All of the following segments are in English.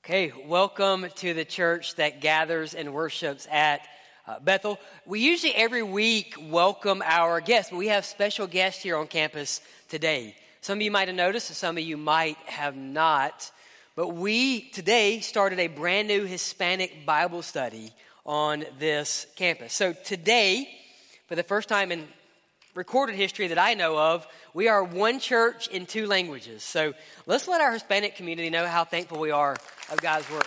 Hey, welcome to the church that gathers and worships at Bethel. We usually every week welcome our guests, but we have special guests here on campus today. Some of you might have noticed, some of you might have not. But we today started a brand new Hispanic Bible study on this campus. So today, for the first time in recorded history that I know of, we are one church in two languages. So let's let our Hispanic community know how thankful we are of God's work.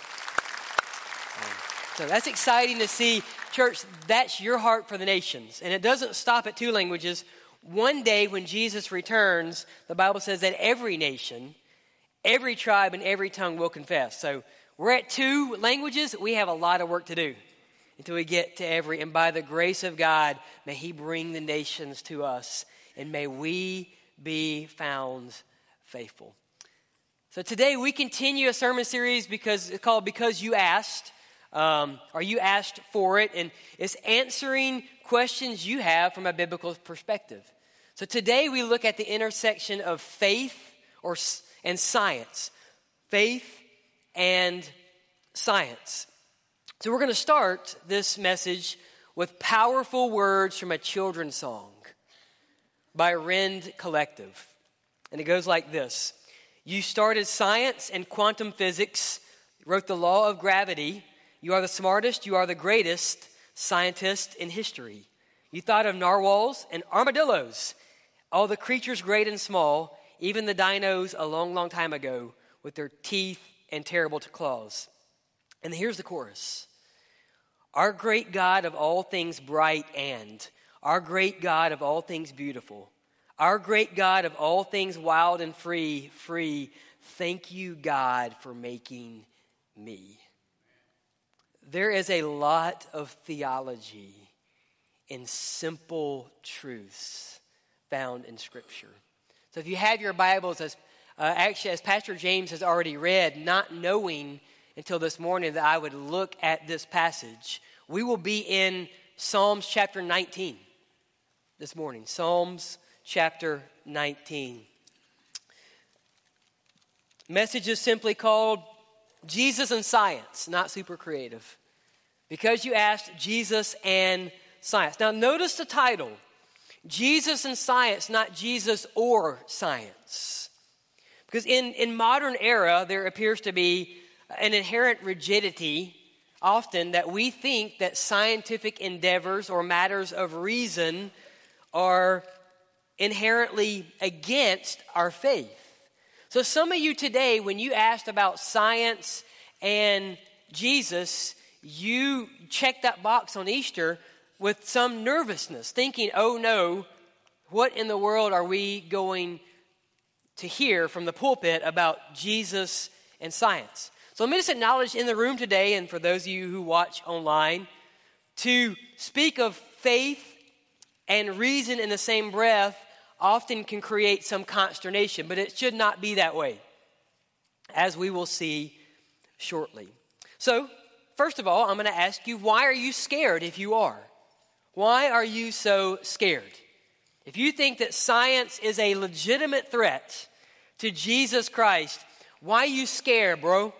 So that's exciting to see. Church, that's your heart for the nations. And it doesn't stop at two languages. One day when Jesus returns, the Bible says that every nation, every tribe, and every tongue will confess. So we're at two languages. We have a lot of work to do until we get to every. And by the grace of God, may He bring the nations to us. And may we be found faithful. So today we continue a sermon series because it's called Because You Asked. Or you asked for it. And it's answering questions you have from a biblical perspective. So today we look at the intersection of faith and science. Faith and science. So we're going to start this message with powerful words from a children's song by Rend Collective. And it goes like this. You started science and quantum physics, wrote the law of gravity. You are the smartest, you are the greatest scientist in history. You thought of narwhals and armadillos, all the creatures great and small, even the dinos a long, long time ago with their teeth and terrible claws. And here's the chorus. Our great God of all things bright and our great God of all things beautiful, our great God of all things wild and free, thank you, God, for making me. There is a lot of theology in simple truths found in Scripture. So if you have your Bibles, as Pastor James has already read, not knowing until this morning that I would look at this passage, we will be in Psalms chapter 19 this morning. Psalms chapter 19. Message is simply called Jesus and Science, not super creative. Because you asked, Jesus and Science. Now notice the title. Jesus and Science, not Jesus or Science. Because in modern era, there appears to be an inherent rigidity often that we think that scientific endeavors or matters of reason are inherently against our faith. So some of you today, when you asked about science and Jesus, you checked that box on Easter with some nervousness, thinking, oh no, what in the world are we going to hear from the pulpit about Jesus and science? So let me just acknowledge in the room today, and for those of you who watch online, to speak of faith and reason in the same breath often can create some consternation, but it should not be that way, as we will see shortly. So, first of all, I'm going to ask you, why are you scared if you are? Why are you so scared? If you think that science is a legitimate threat to Jesus Christ, why are you scared, bro?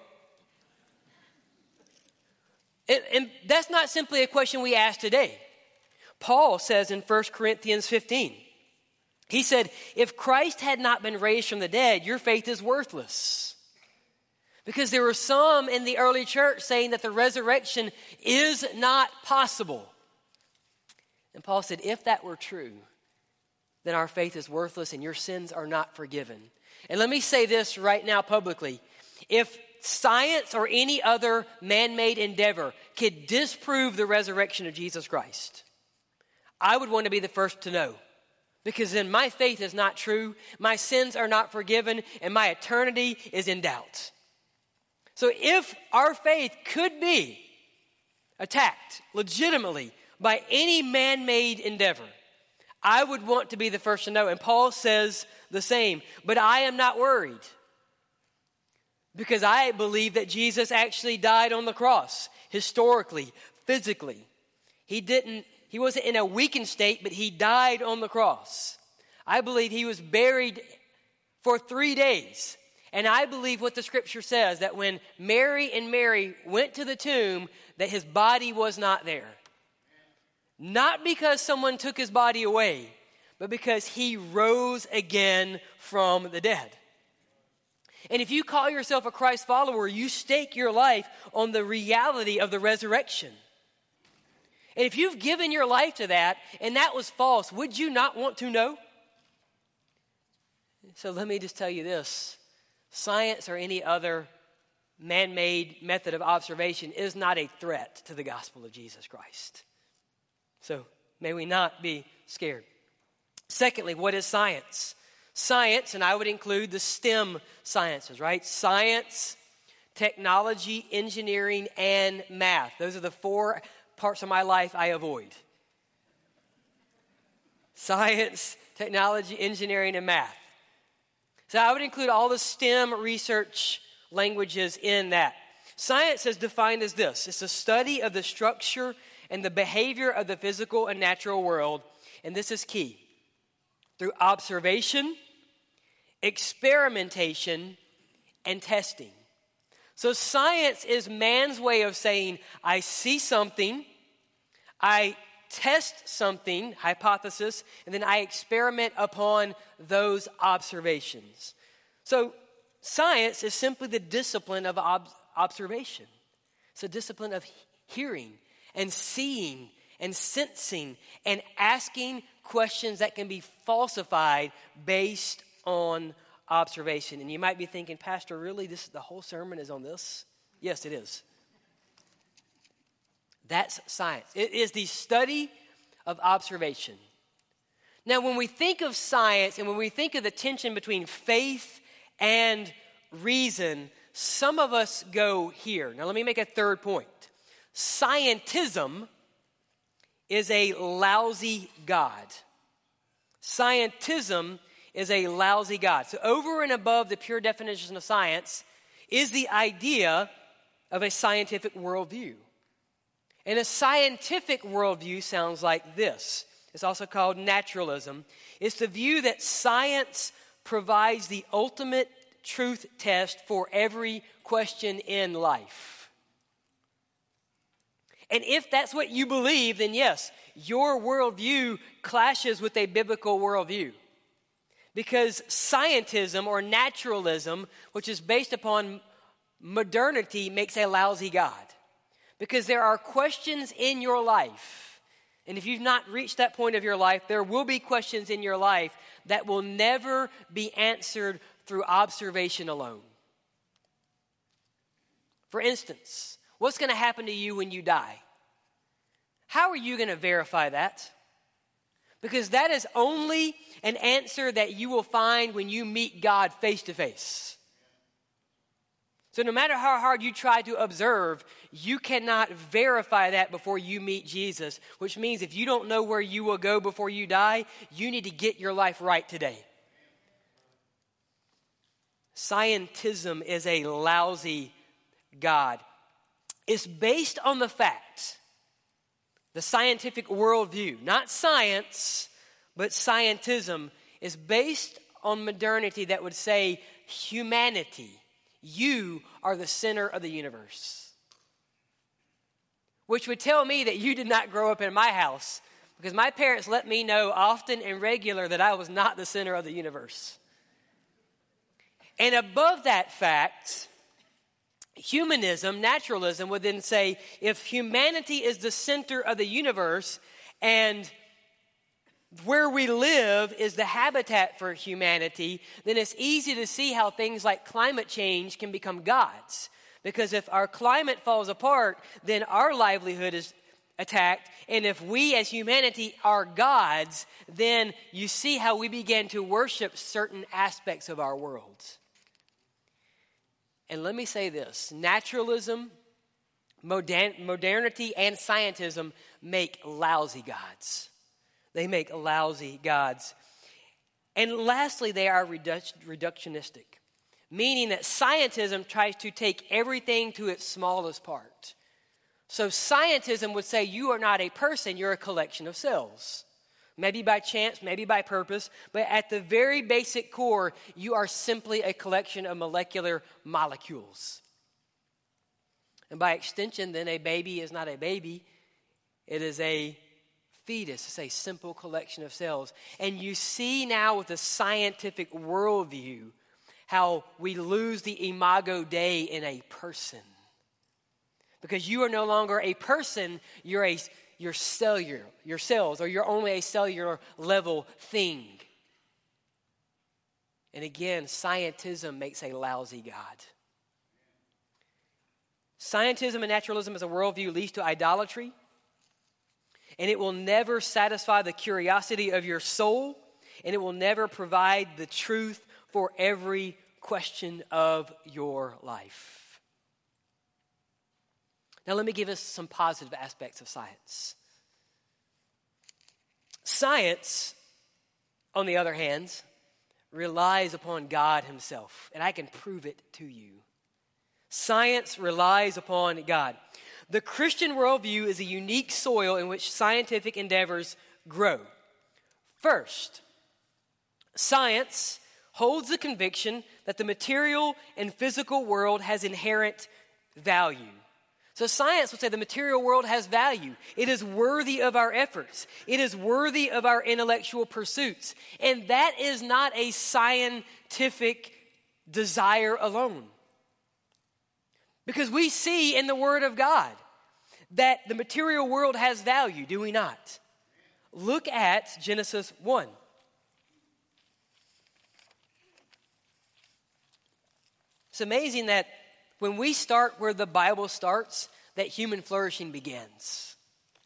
And that's not simply a question we ask today. Paul says in 1 Corinthians 15, he said, if Christ had not been raised from the dead, your faith is worthless. Because there were some in the early church saying that the resurrection is not possible. And Paul said, if that were true, then our faith is worthless and your sins are not forgiven. And let me say this right now publicly. If science or any other man-made endeavor could disprove the resurrection of Jesus Christ, I would want to be the first to know. Because then my faith is not true, my sins are not forgiven, and my eternity is in doubt. So if our faith could be attacked legitimately by any man-made endeavor, I would want to be the first to know. And Paul says the same. But I am not worried. Because I believe that Jesus actually died on the cross, historically, physically. He wasn't in a weakened state, but he died on the cross. I believe he was buried for 3 days. And I believe what the scripture says, that when Mary went to the tomb, that his body was not there. Not because someone took his body away, but because he rose again from the dead. And if you call yourself a Christ follower, you stake your life on the reality of the resurrection. And if you've given your life to that, and that was false, would you not want to know? So let me just tell you this. Science or any other man-made method of observation is not a threat to the gospel of Jesus Christ. So may we not be scared. Secondly, what is science? Science, and I would include the STEM sciences, right? Science, technology, engineering, and math. Those are the 4 parts of my life I avoid. Science, technology, engineering, and math. So I would include all the STEM research languages in that. Science is defined as this. It's a study of the structure and the behavior of the physical and natural world. And this is key. Through observation, experimentation, and testing. So science is man's way of saying, I see something, I test something, hypothesis, and then I experiment upon those observations. So science is simply the discipline of observation. It's a discipline of hearing and seeing and sensing and asking questions that can be falsified based on observation. And you might be thinking, Pastor, really, the whole sermon is on this? Yes, it is. That's science. It is the study of observation. Now, when we think of science and when we think of the tension between faith and reason, some of us go here. Now, let me make a third point. Scientism is a lousy God. Scientism is a lousy God. So over and above the pure definition of science is the idea of a scientific worldview. And a scientific worldview sounds like this. It's also called naturalism. It's the view that science provides the ultimate truth test for every question in life. And if that's what you believe, then yes, your worldview clashes with a biblical worldview. Because scientism or naturalism, which is based upon modernity, makes a lousy God. Because there are questions in your life, and if you've not reached that point of your life, there will be questions in your life that will never be answered through observation alone. For instance, what's going to happen to you when you die? How are you going to verify that? Because that is only an answer that you will find when you meet God face to face. So no matter how hard you try to observe, you cannot verify that before you meet Jesus, which means if you don't know where you will go before you die, you need to get your life right today. Scientism is a lousy God. It's based on the fact, the scientific worldview, not science, but scientism is based on modernity that would say humanity. You are the center of the universe. Which would tell me that you did not grow up in my house, because my parents let me know often and regular that I was not the center of the universe. And above that fact, humanism, naturalism, would then say if humanity is the center of the universe and where we live is the habitat for humanity, then it's easy to see how things like climate change can become gods. Because if our climate falls apart, then our livelihood is attacked. And if we as humanity are gods, then you see how we begin to worship certain aspects of our world. And let me say this, naturalism, modernity, and scientism make lousy gods. They make lousy gods. And lastly, they are reductionistic, meaning that scientism tries to take everything to its smallest part. So scientism would say you are not a person, you're a collection of cells. Maybe by chance, maybe by purpose, but at the very basic core, you are simply a collection of molecular molecules. And by extension, then a baby is not a baby. It is a fetus. It's a simple collection of cells. And you see now with the scientific worldview how we lose the imago Dei in a person. Because you are no longer a person, you're cellular, your cells, or you're only a cellular level thing. And again, scientism makes a lousy God. Scientism and naturalism as a worldview leads to idolatry, and it will never satisfy the curiosity of your soul, and it will never provide the truth for every question of your life. Now, let me give us some positive aspects of science. Science, on the other hand, relies upon God himself, and I can prove it to you. Science relies upon God. The Christian worldview is a unique soil in which scientific endeavors grow. First, science holds the conviction that the material and physical world has inherent value. So science would say the material world has value. It is worthy of our efforts. It is worthy of our intellectual pursuits. And that is not a scientific desire alone. Because we see in the Word of God that the material world has value, do we not? Look at Genesis 1. It's amazing that when we start where the Bible starts, that human flourishing begins.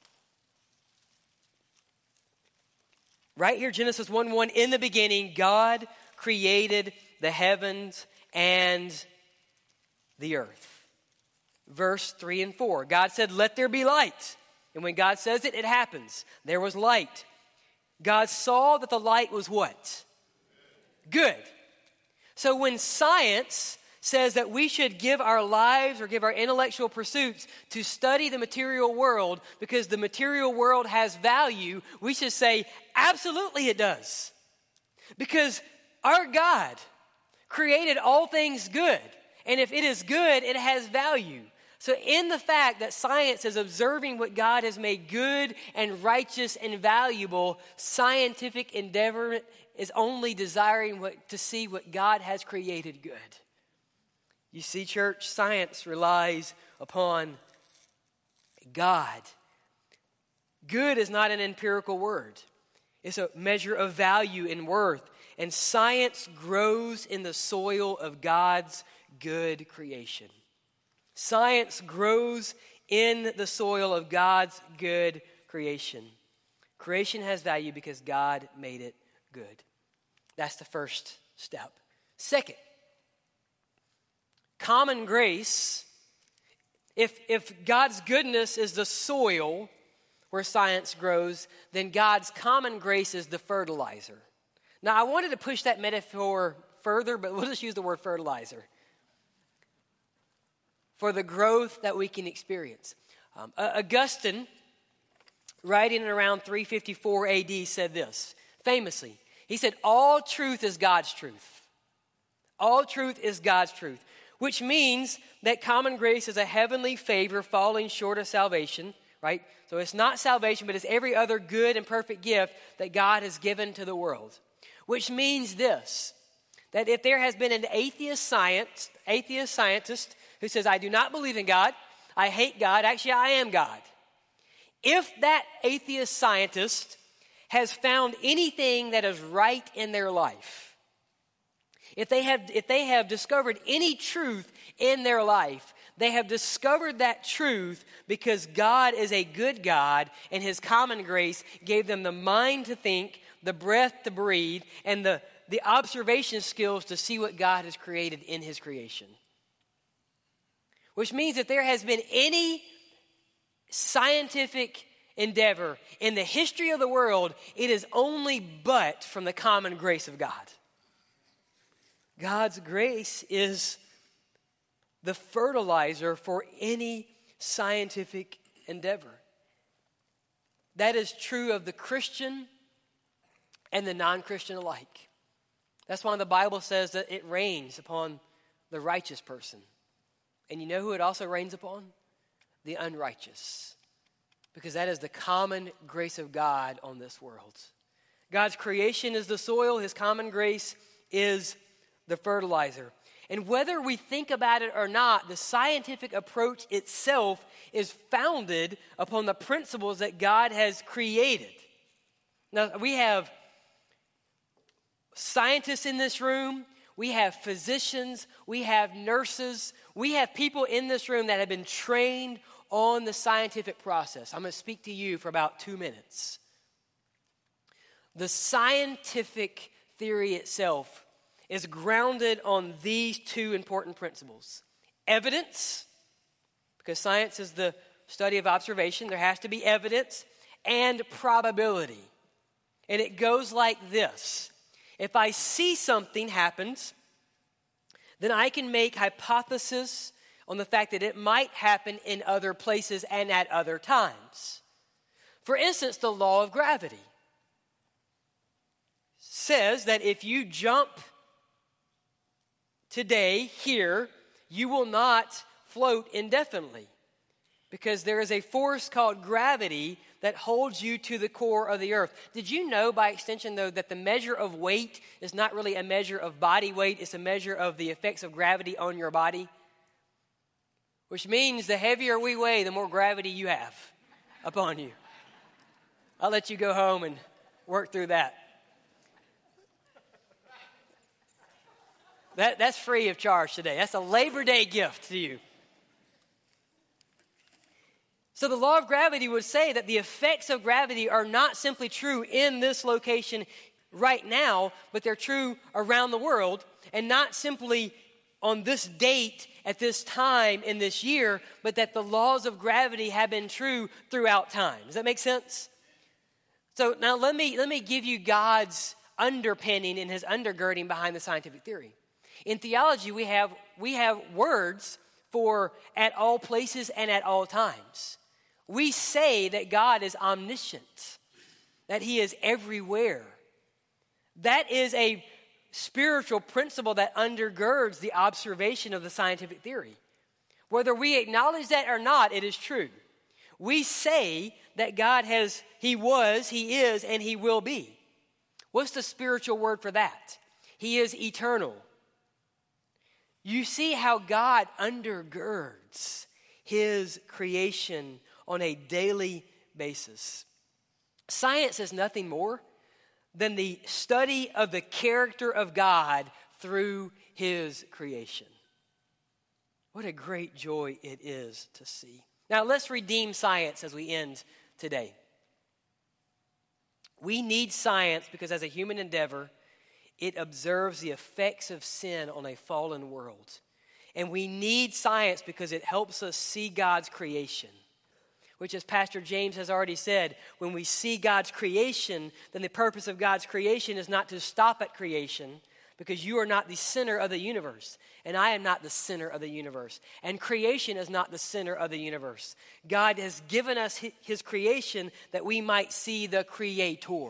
Right here, Genesis 1:1, in the beginning, God created the heavens and the earth. Verse 3 and 4, God said, let there be light. And when God says it, it happens. There was light. God saw that the light was what? Good. So when science says that we should give our lives or give our intellectual pursuits to study the material world because the material world has value, we should say, absolutely it does. Because our God created all things good. And if it is good, it has value. So in the fact that science is observing what God has made good and righteous and valuable, scientific endeavor is only desiring to see what God has created good. You see, church, science relies upon God. Good is not an empirical word. It's a measure of value and worth. And science grows in the soil of God's good creation. Science grows in the soil of God's good creation. Creation has value because God made it good. That's the first step. Second, common grace, if God's goodness is the soil where science grows, then God's common grace is the fertilizer. Now, I wanted to push that metaphor further, but we'll just use the word fertilizer for the growth that we can experience. Augustine, writing in around 354 AD, said this, famously. He said, all truth is God's truth. All truth is God's truth. Which means that common grace is a heavenly favor falling short of salvation, right? So it's not salvation, but it's every other good and perfect gift that God has given to the world. Which means this, that if there has been an atheist scientist who says, I do not believe in God, I hate God, actually I am God. If that atheist scientist has found anything that is right in their life, if they have discovered any truth in their life, they have discovered that truth because God is a good God and his common grace gave them the mind to think, the breath to breathe, and the observation skills to see what God has created in his creation. Which means that there has been any scientific endeavor in the history of the world, it is only but from the common grace of God. God's grace is the fertilizer for any scientific endeavor. That is true of the Christian and the non-Christian alike. That's why the Bible says that it rains upon the righteous person. And you know who it also rains upon? The unrighteous. Because that is the common grace of God on this world. God's creation is the soil. His common grace is the fertilizer. And whether we think about it or not, the scientific approach itself is founded upon the principles that God has created. Now, we have scientists in this room. We have physicians. We have nurses. We have people in this room that have been trained on the scientific process. I'm going to speak to you for about 2 minutes. The scientific theory itself is grounded on these two important principles. Evidence, because science is the study of observation. There has to be evidence, and probability. And it goes like this. If I see something happens, then I can make hypothesis on the fact that it might happen in other places and at other times. For instance, the law of gravity says that if you jump today here, you will not float indefinitely because there is a force called gravity that holds you to the core of the earth. Did you know, by extension, though, that the measure of weight is not really a measure of body weight, it's a measure of the effects of gravity on your body? Which means the heavier we weigh, the more gravity you have upon you. I'll let you go home and work through that. That's free of charge today. That's a Labor Day gift to you. So the law of gravity would say that the effects of gravity are not simply true in this location right now, but they're true around the world, and not simply on this date at this time in this year, but that the laws of gravity have been true throughout time. Does that make sense? So now let me give you God's underpinning and his undergirding behind the scientific theory. In theology, we have words for at all places and at all times. We say that God is omniscient, that he is everywhere. That is a spiritual principle that undergirds the observation of the scientific theory. Whether we acknowledge that or not, it is true. We say that God he was, he is, and he will be. What's the spiritual word for that? He is eternal. You see how God undergirds his creation on a daily basis. Science is nothing more than the study of the character of God through his creation. What a great joy it is to see. Now let's redeem science as we end today. We need science because as a human endeavor, it observes the effects of sin on a fallen world. And we need science because it helps us see God's creation. Which, as Pastor James has already said, when we see God's creation, then the purpose of God's creation is not to stop at creation, because you are not the center of the universe, and I am not the center of the universe, and creation is not the center of the universe. God has given us his creation that we might see the Creator.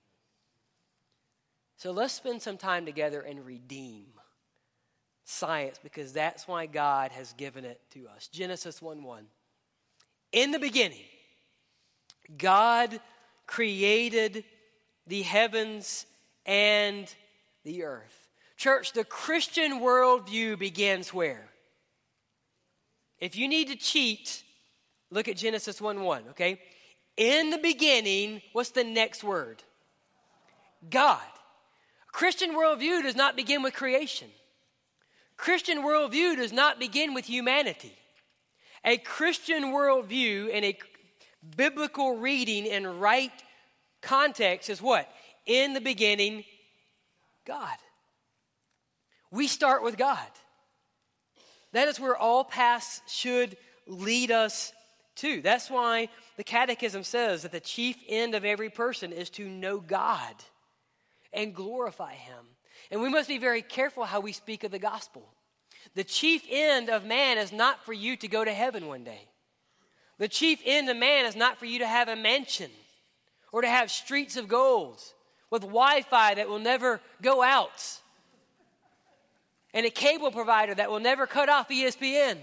So let's spend some time together and redeem science, because that's why God has given it to us. Genesis 1:1. In the beginning, God created the heavens and the earth. Church, the Christian worldview begins where? If you need to cheat, look at Genesis 1:1, okay? In the beginning, what's the next word? God. Christian worldview does not begin with creation. Christian worldview does not begin with humanity. A Christian worldview and a biblical reading in right context is what? In the beginning, God. We start with God. That is where all paths should lead us to. That's why the Catechism says that the chief end of every person is to know God and glorify him. And we must be very careful how we speak of the gospel. The chief end of man is not for you to go to heaven one day. The chief end of man is not for you to have a mansion or to have streets of gold. with Wi-Fi that will never go out, and a cable provider that will never cut off ESPN.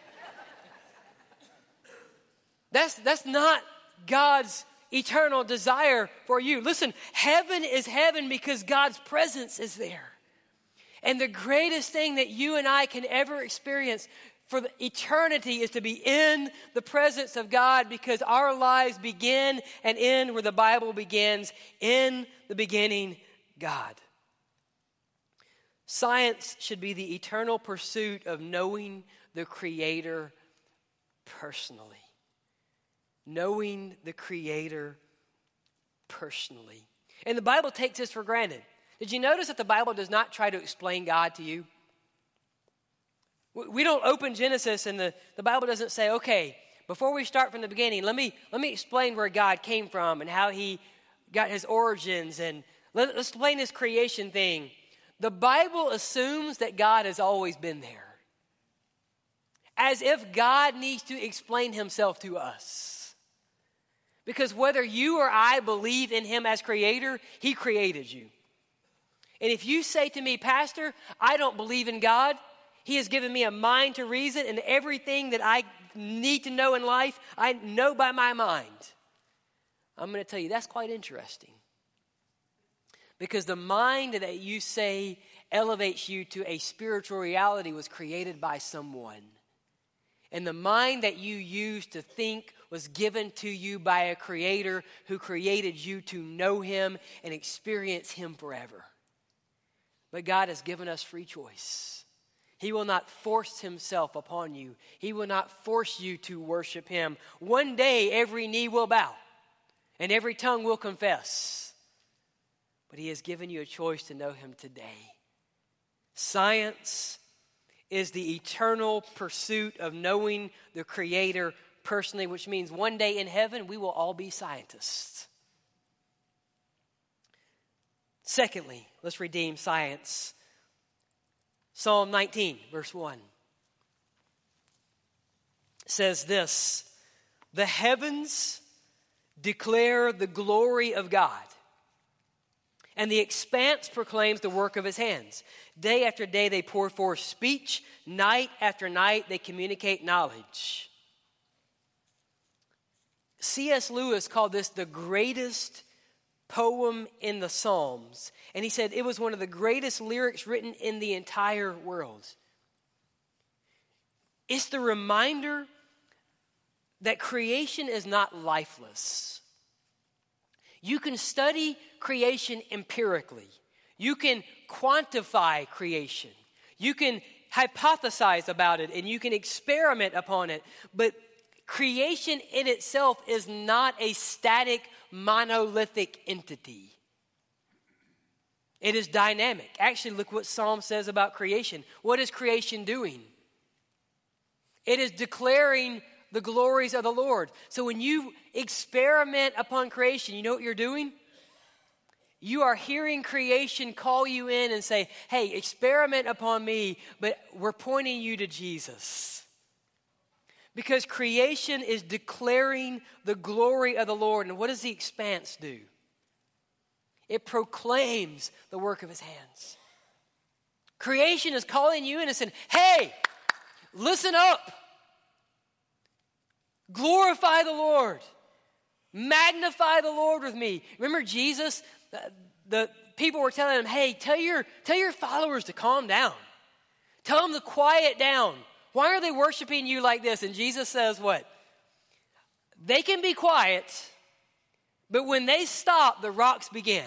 That's not God's eternal desire for you. Listen, heaven is heaven because God's presence is there. And the greatest thing that you and I can ever experience for the eternity is to be in the presence of God, because our lives begin and end where the Bible begins, in the beginning, God. Science should be the eternal pursuit of knowing the Creator personally. Knowing the Creator personally. And the Bible takes this for granted. Did you notice that the Bible does not try to explain God to you? We don't open Genesis and the Bible doesn't say, okay, before we start from the beginning, let me explain where God came from and how he got his origins, and let's explain this creation thing. The Bible assumes that God has always been there, as if God needs to explain himself to us. Because whether you or I believe in him as creator, he created you. And if you say to me, Pastor, I don't believe in God, he has given me a mind to reason, and everything that I need to know in life, I know by my mind. I'm going to tell you, that's quite interesting. Because the mind that you say elevates you to a spiritual reality was created by someone. And the mind that you use to think was given to you by a creator who created you to know him and experience him forever. But God has given us free choice. He will not force himself upon you. He will not force you to worship him. One day every knee will bow and every tongue will confess. But he has given you a choice to know him today. Science is the eternal pursuit of knowing the Creator personally, which means one day in heaven we will all be scientists. Secondly, let's redeem science. Psalm 19, verse 1 says this: the heavens declare the glory of God, and the expanse proclaims the work of his hands. Day after day they pour forth speech. Night after night they communicate knowledge. C.S. Lewis called this the greatest poem in the Psalms. And he said it was one of the greatest lyrics written in the entire world. It's the reminder that creation is not lifeless. You can study creation empirically. You can quantify creation. You can hypothesize about it and you can experiment upon it. But creation in itself is not a static, monolithic entity. It is dynamic. Actually, look what Psalm says about creation. What is creation doing? It is declaring the glories of the Lord. So when you experiment upon creation, you know what you're doing? You are hearing creation call you in and say, hey, experiment upon me, but we're pointing you to Jesus. Because creation is declaring the glory of the Lord. And what does the expanse do? It proclaims the work of his hands. Creation is calling you in and saying, hey, listen up. Glorify the Lord. Magnify the Lord with me. Remember Jesus? The people were telling him, hey, tell your followers to calm down. Tell them to quiet down. Why are they worshiping you like this? And Jesus says what? They can be quiet, but when they stop, the rocks begin.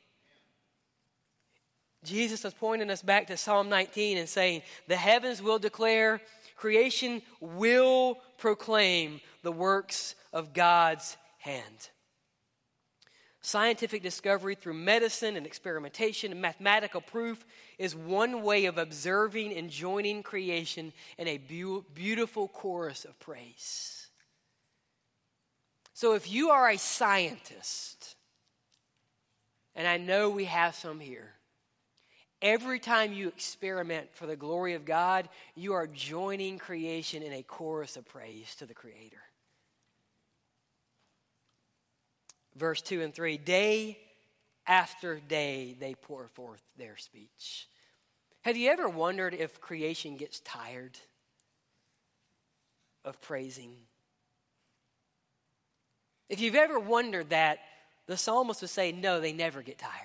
Jesus is pointing us back to Psalm 19 and saying, the heavens will declare, creation will proclaim the works of God's hand. Scientific discovery through medicine and experimentation and mathematical proof is one way of observing and joining creation in a beautiful chorus of praise. So if you are a scientist, and I know we have some here, every time you experiment for the glory of God, you are joining creation in a chorus of praise to the Creator. Verse 2 and 3, day after day they pour forth their speech. Have you ever wondered if creation gets tired of praising? If you've ever wondered that, the psalmist would say, no, they never get tired.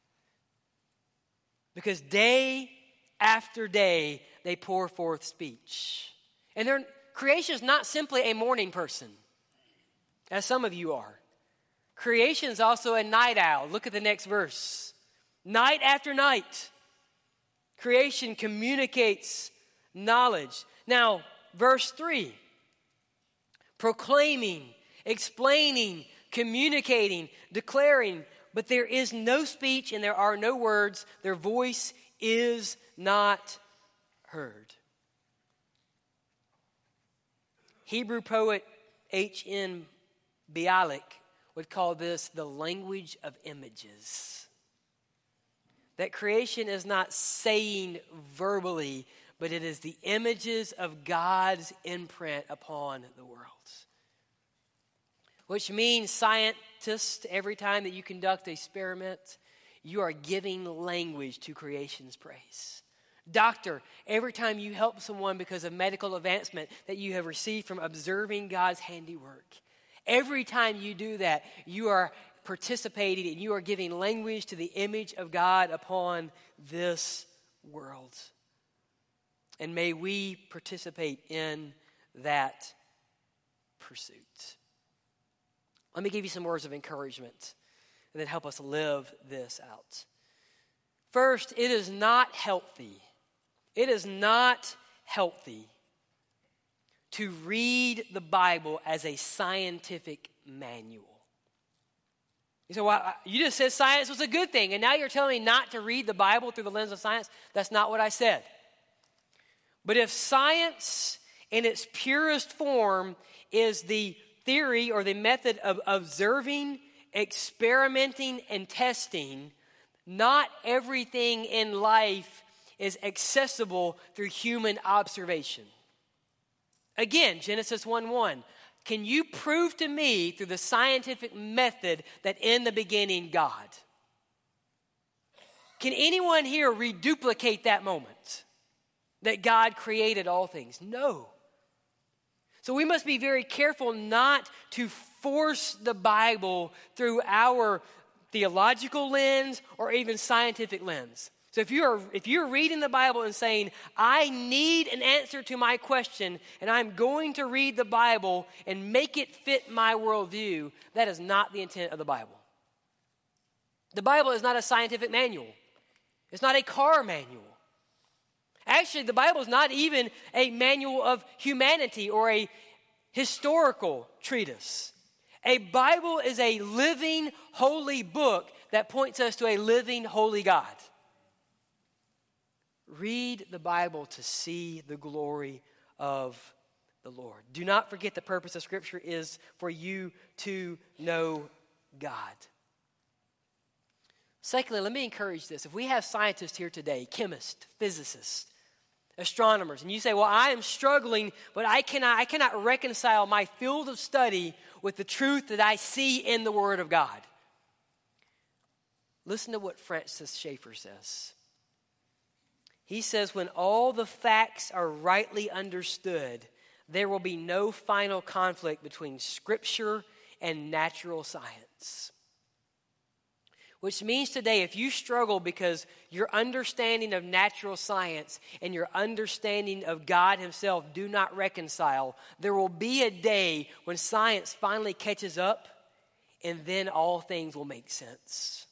Because day after day, they pour forth speech. And creation is not simply a morning person, as some of you are. Creation is also a night owl. Look at the next verse. Night after night, creation communicates knowledge. Now, verse 3, proclaiming, explaining, communicating, declaring, but there is no speech and there are no words. Their voice is not heard. Hebrew poet H.N. Bialik would call this the language of images. That creation is not saying verbally, but it is the images of God's imprint upon the world. Which means scientists, every time that you conduct an experiment, you are giving language to creation's praise. Doctor, every time you help someone because of medical advancement that you have received from observing God's handiwork, every time you do that, you are participating and you are giving language to the image of God upon this world. And may we participate in that pursuit. Let me give you some words of encouragement and then help us live this out. First, it is not healthy. It is not healthy to read the Bible as a scientific manual. You say, well, you just said science was a good thing, and now you're telling me not to read the Bible through the lens of science? That's not what I said. But if science in its purest form is the theory or the method of observing, experimenting, and testing, not everything in life is accessible through human observation. Again, Genesis 1:1. Can you prove to me through the scientific method that in the beginning God? Can anyone here reduplicate that moment that God created all things? No. So we must be very careful not to force the Bible through our theological lens or even scientific lens. So if you're reading the Bible and saying, I need an answer to my question, and I'm going to read the Bible and make it fit my worldview, that is not the intent of the Bible. The Bible is not a scientific manual. It's not a car manual. Actually, the Bible is not even a manual of humanity or a historical treatise. A Bible is a living, holy book that points us to a living, holy God. Read the Bible to see the glory of the Lord. Do not forget the purpose of Scripture is for you to know God. Secondly, let me encourage this. If we have scientists here today, chemists, physicists, astronomers, and you say, well, I am struggling, but I cannot reconcile my field of study with the truth that I see in the Word of God. Listen to what Francis Schaeffer says. He says, when all the facts are rightly understood, there will be no final conflict between Scripture and natural science. Which means today, if you struggle because your understanding of natural science and your understanding of God Himself do not reconcile, there will be a day when science finally catches up, and then all things will make sense.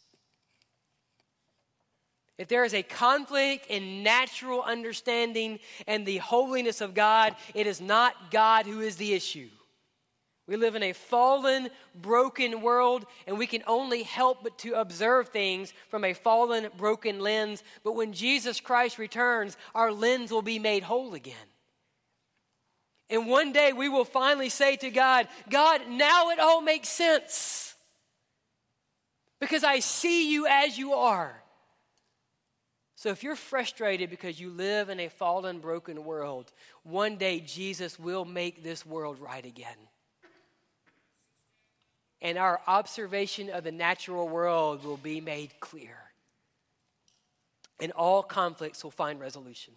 If there is a conflict in natural understanding and the holiness of God, it is not God who is the issue. We live in a fallen, broken world, and we can only help but to observe things from a fallen, broken lens. But when Jesus Christ returns, our lens will be made whole again. And one day we will finally say to God, God, now it all makes sense. Because I see you as you are. So if you're frustrated because you live in a fallen, broken world, one day Jesus will make this world right again. and our observation of the natural world will be made clear. And all conflicts will find resolution.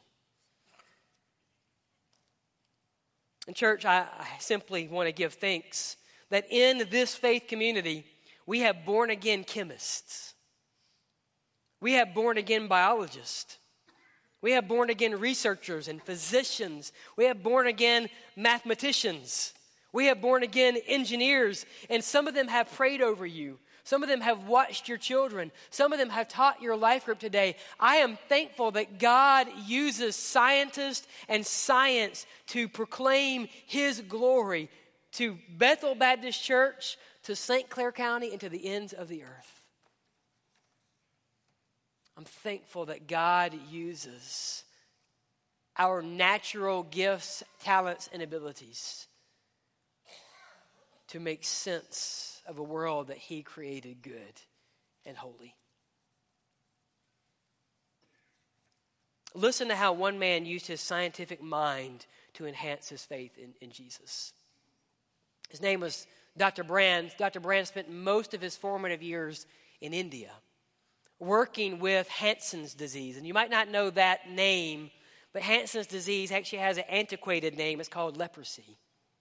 And church, I simply want to give thanks that in this faith community, we have born-again chemists. We have born-again biologists. We have born-again researchers and physicians. We have born-again mathematicians. We have born-again engineers. And some of them have prayed over you. Some of them have watched your children. Some of them have taught your life group today. I am thankful that God uses scientists and science to proclaim His glory to Bethel Baptist Church, to St. Clair County, and to the ends of the earth. I'm thankful that God uses our natural gifts, talents, and abilities to make sense of a world that He created good and holy. Listen to how one man used his scientific mind to enhance his faith in Jesus. His name was Dr. Brand. Dr. Brand spent most of his formative years in India working with Hansen's disease. And you might not know that name, but Hansen's disease actually has an antiquated name. It's called leprosy.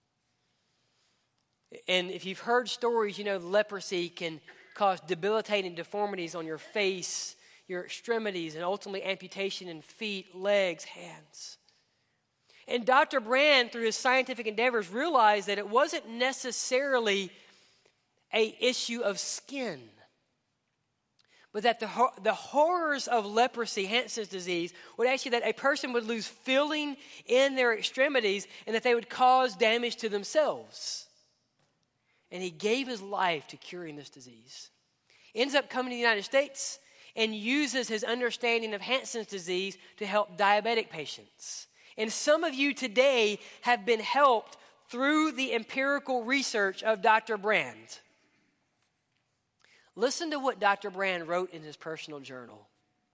And if you've heard stories, you know leprosy can cause debilitating deformities on your face, your extremities, and ultimately amputation in feet, legs, hands. And Dr. Brand, through his scientific endeavors, realized that it wasn't necessarily an issue of skin, but that the horrors of leprosy, Hansen's disease, would actually that a person would lose feeling in their extremities and that they would cause damage to themselves. And he gave his life to curing this disease. Ends up coming to the United States and uses his understanding of Hansen's disease to help diabetic patients. And some of you today have been helped through the empirical research of Dr. Brand. Listen to what Dr. Brand wrote in his personal journal.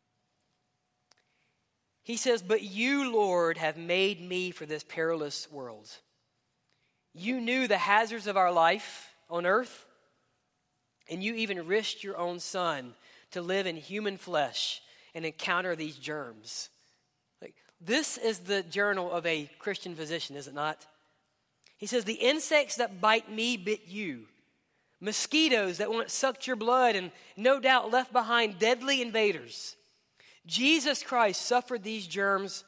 He says, "But you, Lord, have made me for this perilous world. You knew the hazards of our life on earth, and you even risked your own son to live in human flesh and encounter these germs." This is the journal of a Christian physician, is it not? He says, "The insects that bite me bit you. Mosquitoes that once sucked your blood and no doubt left behind deadly invaders. Jesus Christ suffered these germs,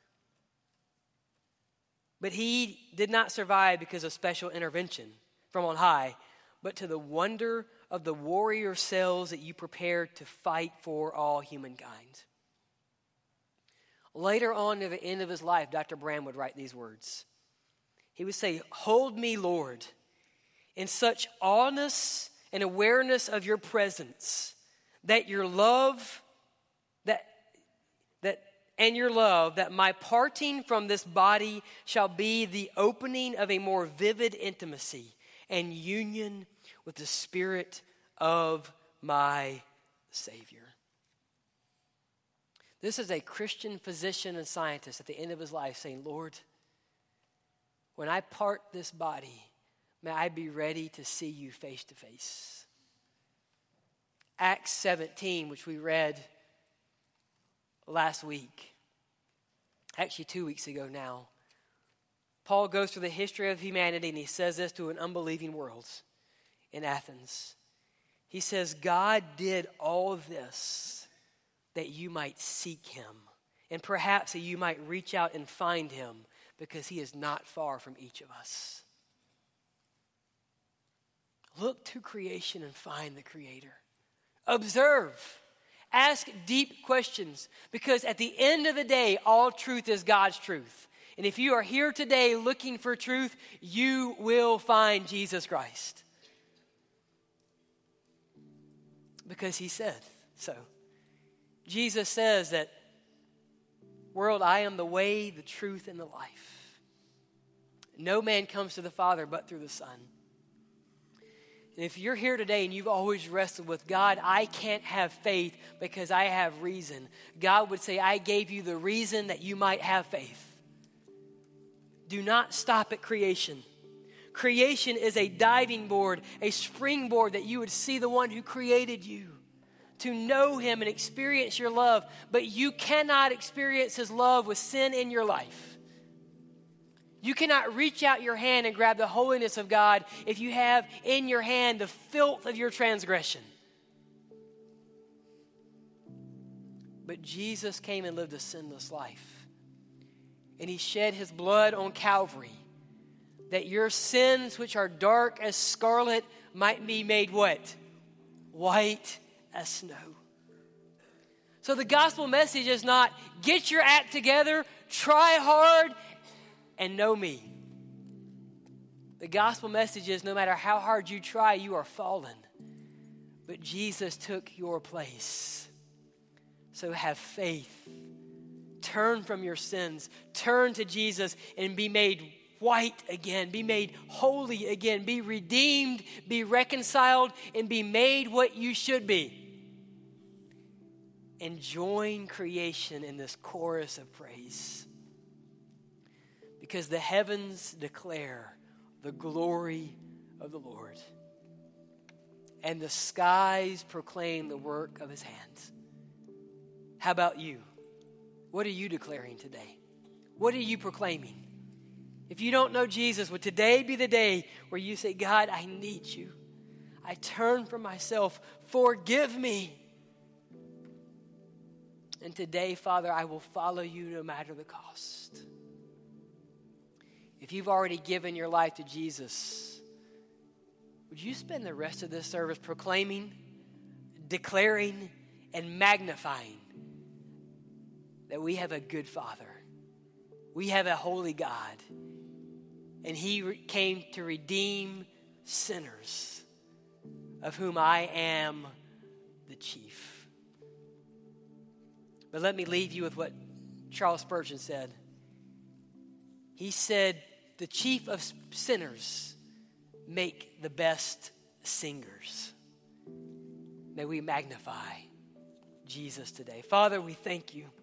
but He did not survive because of special intervention from on high, but to the wonder of the warrior cells that you prepared to fight for all humankind." Later on, near the end of his life, Dr. Brand would write these words. He would say, "Hold me, Lord, in such awness and awareness of your presence, that your love, that my parting from this body shall be the opening of a more vivid intimacy and union with the Spirit of my Savior." This is a Christian physician and scientist at the end of his life saying, "Lord, when I part this body, may I be ready to see you face to face." Acts 17, which we read last week, actually 2 weeks ago now, Paul goes through the history of humanity and he says this to an unbelieving world in Athens. He says, "God did all of this that you might seek Him, and perhaps that you might reach out and find Him, because He is not far from each of us." Look to creation and find the Creator. Observe. Ask deep questions, because at the end of the day, all truth is God's truth. And if you are here today looking for truth, you will find Jesus Christ. Because He said so. Jesus says that, "World, I am the way, the truth, and the life. No man comes to the Father but through the Son." And if you're here today and you've always wrestled with, "God, I can't have faith because I have reason," God would say, "I gave you the reason that you might have faith." Do not stop at creation. Creation is a diving board, a springboard that you would see the one who created you, to know him and experience your love. But you cannot experience his love with sin in your life. You cannot reach out your hand and grab the holiness of God if you have in your hand the filth of your transgression. But Jesus came and lived a sinless life. And he shed his blood on Calvary, that your sins, which are dark as scarlet, might be made what? White as snow. So the gospel message is not get your act together, try hard, and know me. The gospel message is no matter how hard you try, you are fallen. But Jesus took your place. So have faith. Turn from your sins. Turn to Jesus and be made white again. Be made holy again. Be redeemed. Be reconciled. And be made what you should be. And join creation in this chorus of praise. Because the heavens declare the glory of the Lord. And the skies proclaim the work of his hands. How about you? What are you declaring today? What are you proclaiming? If you don't know Jesus, would today be the day where you say, God, I need you. I turn from myself. Forgive me. And today, Father, I will follow you no matter the cost. If you've already given your life to Jesus, would you spend the rest of this service proclaiming, declaring, and magnifying that we have a good Father. We have a holy God. And he came to redeem sinners, of whom I am the chief. But let me leave you with what Charles Spurgeon said. He said, the chief of sinners make the best singers. May we magnify Jesus today. Father, we thank you.